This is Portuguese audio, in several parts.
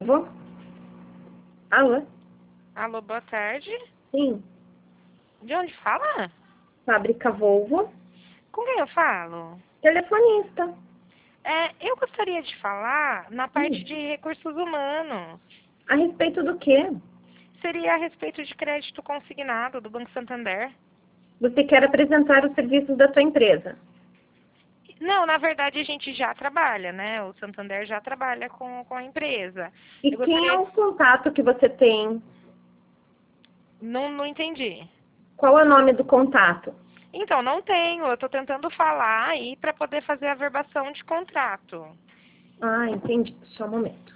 Vou? Alô? Alô, boa tarde. Sim. De onde fala? Fábrica Volvo. Com quem eu falo? Telefonista. Eu gostaria de falar na parte Sim. de recursos humanos. A respeito do quê? Seria a respeito de crédito consignado do Banco Santander. Você quer apresentar os serviços da sua empresa? Não, na verdade a gente já trabalha, né? O Santander já trabalha com a empresa. E Eu quem é gostaria o de... contato que você tem? Não entendi. Qual é o nome do contato? Então, não tenho. Eu estou tentando falar aí para poder fazer a verbação de contrato. Ah, entendi. Só um momento.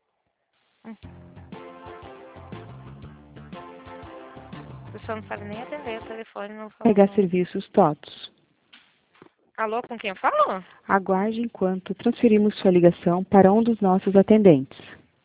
A pessoa não sabe nem atender o telefone, não fala. Pegar serviços todos. Alô, com quem eu falo? Aguarde enquanto transferimos sua ligação para um dos nossos atendentes.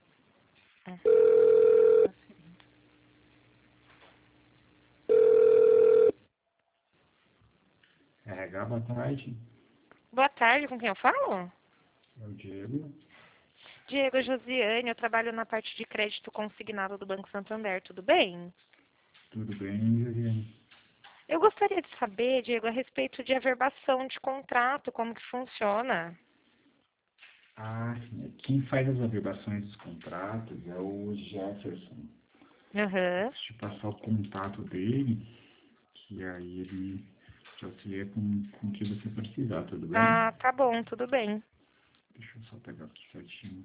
RH, boa tarde. Boa tarde, com quem eu falo? É o Diego. Diego Josiane, eu trabalho na parte de crédito consignado do Banco Santander, tudo bem? Tudo bem, Juliane? Eu gostaria de saber, Diego, a respeito de averbação de contrato, como que funciona. Ah, sim. Quem faz as averbações dos contratos é o Jefferson. Aham. Deixa eu passar o contato dele, que aí ele te auxilia com o que você precisar, tudo bem? Ah, tá bom, tudo bem. Deixa eu só pegar aqui certinho.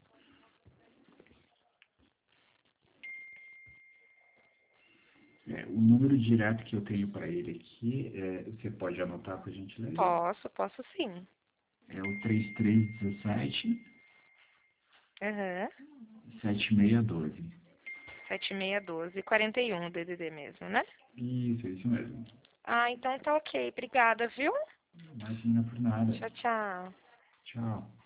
O número direto que eu tenho para ele aqui, você pode anotar por gentileza? Posso sim. É o 3317 Aham. 7612. 7612, 41 DDD mesmo, né? Isso, é isso mesmo. Ah, então tá ok. Obrigada, viu? Imagina por nada. Tchau, tchau. Tchau.